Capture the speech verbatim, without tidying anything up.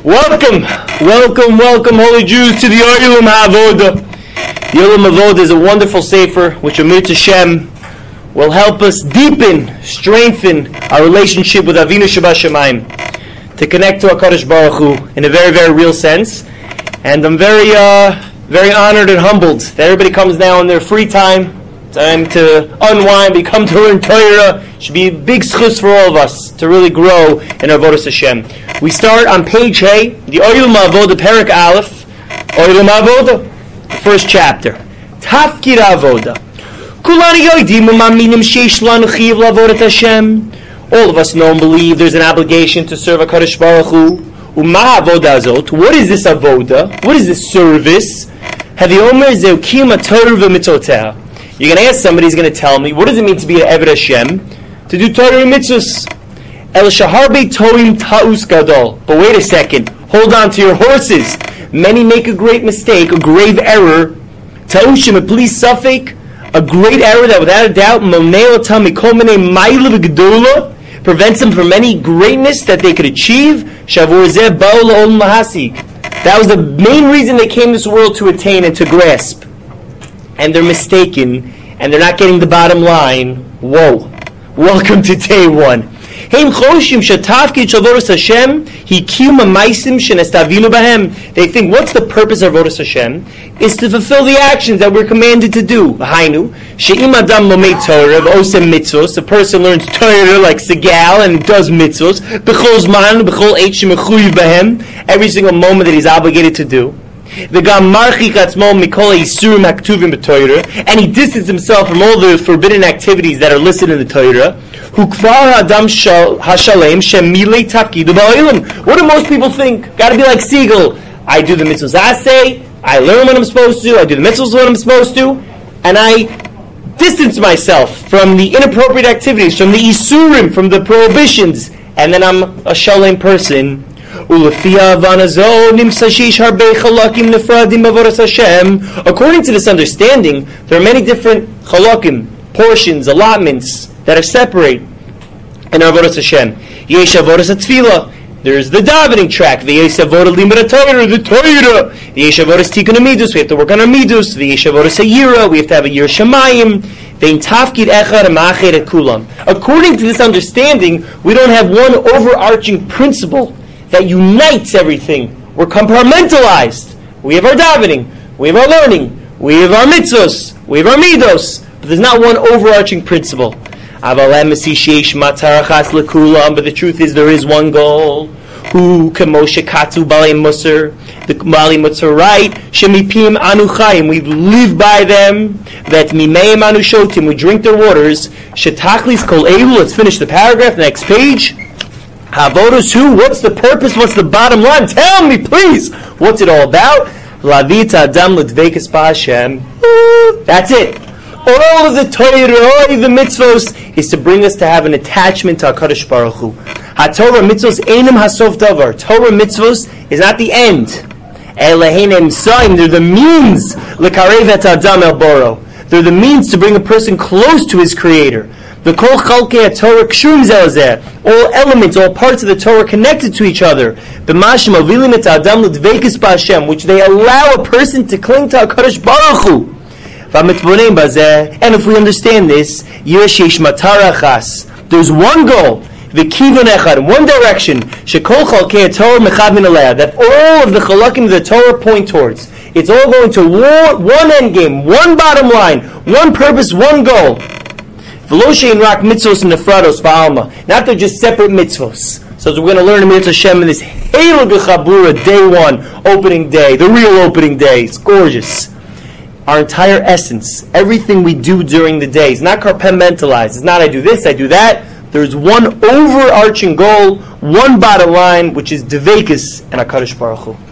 Welcome, welcome, welcome, holy Jews, to the Olam HaAvoda. The Olam HaAvoda is a wonderful sefer which Amir Hashem will help us deepen, strengthen our relationship with Avinu Shebashamayim, to connect to HaKadosh Baruch Hu in a very, very real sense. And I'm very, uh, very honored and humbled that everybody comes now in their free time, time to unwind, become to learn Torah. It should be a big schus for all of us to really grow in our Avodas Hashem. We start on page Hey, the Olam HaAvoda, Perek Aleph, Olam HaAvoda, the first chapter. Tafkid Avoda. Kulani yoidim u'maminim sheish lanu chiv la'avodat Hashem. All of us know and believe there's an obligation to serve HaKadosh Baruch Hu. U'ma avoda azot. What is this avoda? What is this service? Havi omer zeu kiyum Torah v'mitzvotah. You're going to ask somebody, he's going to tell me, what does it mean to be an Eved Hashem? To do Torah and mitzvahs. El shaharbe toim ta'us gadol. But wait a second. Hold on to your horses. Many make a great mistake, a grave error. Ta'ushim, a police suffix, a great error that without a doubt prevents them from any greatness that they could achieve. That was the main reason they came to this world, to attain and to grasp. And they're mistaken, and they're not getting the bottom line. Whoa. Welcome to day one. They think, what's the purpose of Avodas Hashem? Is to fulfill the actions that we're commanded to do. A person learns Torah like Segal and does mitzvos every single moment that he's obligated to do. And he distances himself from all the forbidden activities that are listed in the Torah. What do most people think? Got to be like Siegel. I do the mitzvahs I say, I learn what I'm supposed to, I do the mitzvahs what I'm supposed to, and I distance myself from the inappropriate activities, from the isurim, from the prohibitions, and then I'm a shalem person. According to this understanding, there are many different chalakim, portions, allotments that are separate in our Avodas Hashem. Yesh Avodas HaTfilah. There's the davening track. The Yesh Avodas Limud HaTorah, the Torah. The Yesh Avodas Tikkun HaMidus. We have to work on our midus. The Yesh Avodas HaYira. We have to have a Yir Shamayim. Vein Tafkid Echad Ma'ached Et Kulam. According to this understanding, we don't have one overarching principle that unites everything. We're compartmentalized. We have our davening, we have our learning, we have our mitzvos, we have our midos, but there's not one overarching principle. But the truth is there is one goal. Who Kamoshe Katu Bali Musar, the Bali Musar right, Shemipim Anu Chaim, we live by them, that Mimeim Anu Shotim, we drink their waters, Shetachlis Kol Elu, let's finish the paragraph, next page. Havodas who? What's the purpose? What's the bottom line? Tell me, please. What's it all about? Lavita Adam L'Dveikus B'Hashem. That's it. All of the Torah, all of the mitzvos is to bring us to have an attachment to HaKadosh Baruch Hu. HaTorah mitzvos Einim Hasof Davar. Torah mitzvos is not the end. Eleheinem Saim. They're the means. L'Karev Et Adam El Boro. They're the means to bring a person close to his Creator. The kol chalkei Torah kshum zelzeh. All elements, all parts of the Torah connected to each other. B'mashim avilim et adam l'dveikus b'Hashem, which they allow a person to cling to HaKadosh Baruch Hu. V'amitboneim bazeh. And if we understand this, yesh yesh matarachas. There's one goal. V'kivon echad, one direction. Shekol chalkei Torah mechavin aleha. That all of the chalakim of the Torah point towards. It's all going to war, one end game, one bottom line, one purpose, one goal. Not they're just separate mitzvos. So we're going to learn Mitzvah Hashem in this Heilig Chabura day one, opening day, the real opening day. It's gorgeous. Our entire essence, everything we do during the day is not compartmentalized. It's not I do this, I do that. There's one overarching goal, one bottom line, which is Dveikus and HaKadosh Baruch Hu.